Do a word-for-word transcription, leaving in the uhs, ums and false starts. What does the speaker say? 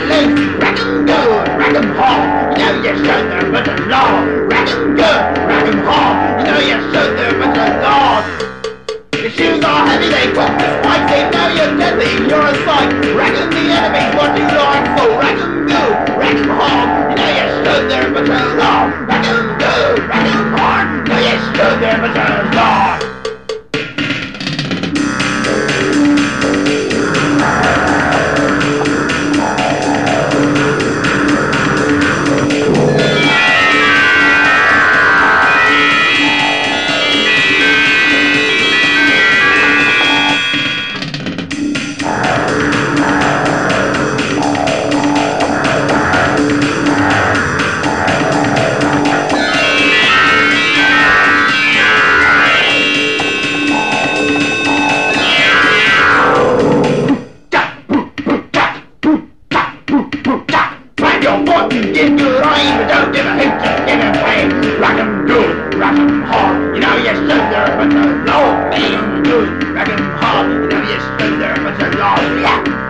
loose. Rock 'em good, rock 'em hard. You know you should there, but the law. Rock 'em good, rock 'em hard. You know you should there, but the law. Your shoes are heavy, they won't despite. They know you're deadly, you're a sight. Rock 'em the enemy, what do you like for? Rock 'em good, rock 'em hard. You know you stood there, but the law. Rock 'em good, rock 'em hard. You know you stood there, but the law. Get your aim, but don't give a hoot, just give him pain. Rock 'em good, rock 'em hard. You know you stood there, but the law. Make 'em good, rock 'em hard. You know you stood there, but the law. Yeah.